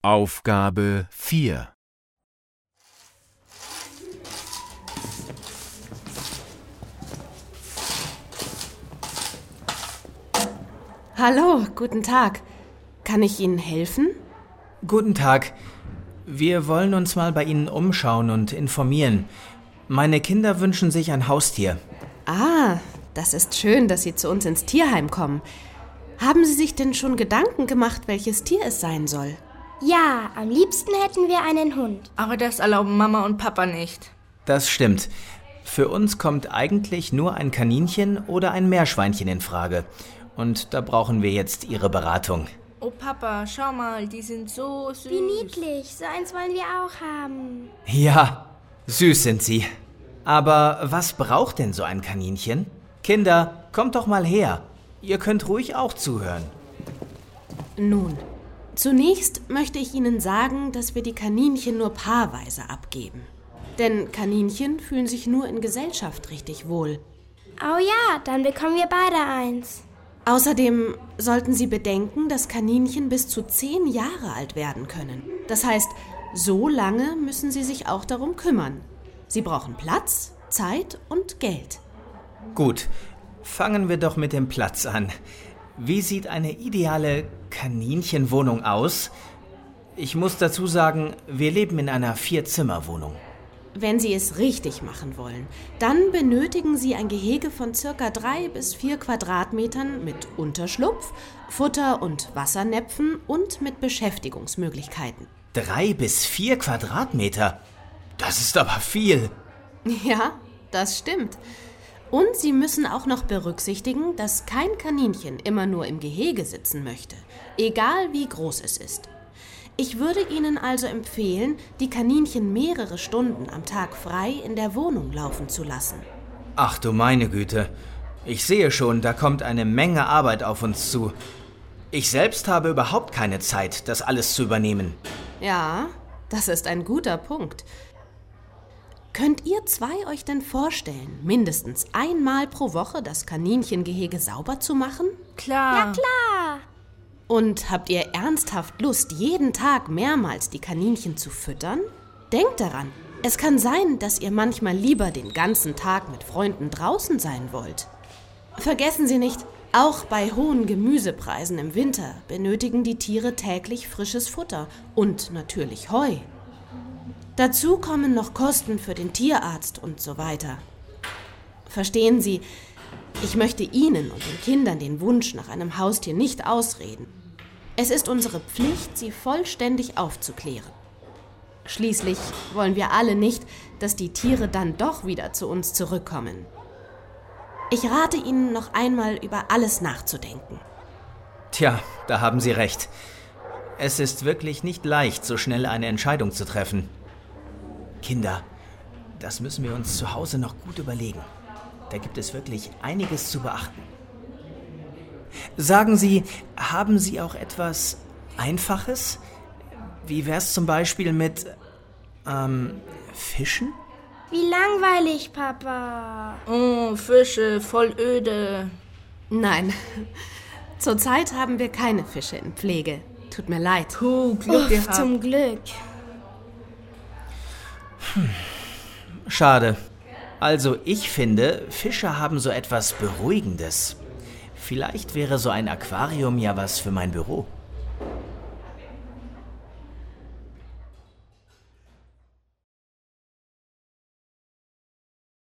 Aufgabe 4. Hallo, guten Tag. Kann ich Ihnen helfen? Guten Tag. Wir wollen uns mal bei Ihnen umschauen und informieren. Meine Kinder wünschen sich ein Haustier. Ah, das ist schön, dass Sie zu uns ins Tierheim kommen. Haben Sie sich denn schon Gedanken gemacht, welches Tier es sein soll? Ja, am liebsten hätten wir einen Hund. Aber das erlauben Mama und Papa nicht. Das stimmt. Für uns kommt eigentlich nur ein Kaninchen oder ein Meerschweinchen in Frage. Und da brauchen wir jetzt Ihre Beratung. Oh Papa, schau mal, die sind so süß. Wie niedlich, so eins wollen wir auch haben. Ja, süß sind sie. Aber was braucht denn so ein Kaninchen? Kinder, kommt doch mal her. Ihr könnt ruhig auch zuhören. Nun, zunächst möchte ich Ihnen sagen, dass wir die Kaninchen nur paarweise abgeben. Denn Kaninchen fühlen sich nur in Gesellschaft richtig wohl. Oh ja, dann bekommen wir beide eins. Außerdem sollten Sie bedenken, dass Kaninchen bis zu 10 Jahre alt werden können. Das heißt, so lange müssen Sie sich auch darum kümmern. Sie brauchen Platz, Zeit und Geld. Gut, fangen wir doch mit dem Platz an. Wie sieht eine ideale Kaninchenwohnung aus? Ich muss dazu sagen, wir leben in einer 4-Zimmer-Wohnung. Wenn Sie es richtig machen wollen, dann benötigen Sie ein Gehege von ca. 3 bis 4 Quadratmetern mit Unterschlupf, Futter- und Wassernäpfen und mit Beschäftigungsmöglichkeiten. 3 bis 4 Quadratmeter? Das ist aber viel. Ja, das stimmt. Und Sie müssen auch noch berücksichtigen, dass kein Kaninchen immer nur im Gehege sitzen möchte, egal wie groß es ist. Ich würde Ihnen also empfehlen, die Kaninchen mehrere Stunden am Tag frei in der Wohnung laufen zu lassen. Ach du meine Güte. Ich sehe schon, da kommt eine Menge Arbeit auf uns zu. Ich selbst habe überhaupt keine Zeit, das alles zu übernehmen. Ja, das ist ein guter Punkt. Könnt ihr zwei euch denn vorstellen, mindestens einmal pro Woche das Kaninchengehege sauber zu machen? Klar. Ja, klar. Und habt ihr ernsthaft Lust, jeden Tag mehrmals die Kaninchen zu füttern? Denkt daran, es kann sein, dass ihr manchmal lieber den ganzen Tag mit Freunden draußen sein wollt. Vergessen Sie nicht, auch bei hohen Gemüsepreisen im Winter benötigen die Tiere täglich frisches Futter und natürlich Heu. Dazu kommen noch Kosten für den Tierarzt und so weiter. Verstehen Sie, ich möchte Ihnen und den Kindern den Wunsch nach einem Haustier nicht ausreden. Es ist unsere Pflicht, sie vollständig aufzuklären. Schließlich wollen wir alle nicht, dass die Tiere dann doch wieder zu uns zurückkommen. Ich rate Ihnen noch einmal, über alles nachzudenken. Tja, da haben Sie recht. Es ist wirklich nicht leicht, so schnell eine Entscheidung zu treffen. Kinder, das müssen wir uns zu Hause noch gut überlegen. Da gibt es wirklich einiges zu beachten. Sagen Sie, haben Sie auch etwas Einfaches? Wie wär's zum Beispiel mit, Fischen? Wie langweilig, Papa. Oh, Fische, voll öde. Nein, zurzeit haben wir keine Fische in Pflege. Tut mir leid. Puh, Glück gehabt. Zum Glück. Schade. Also ich finde, Fische haben so etwas Beruhigendes. Vielleicht wäre so ein Aquarium ja was für mein Büro.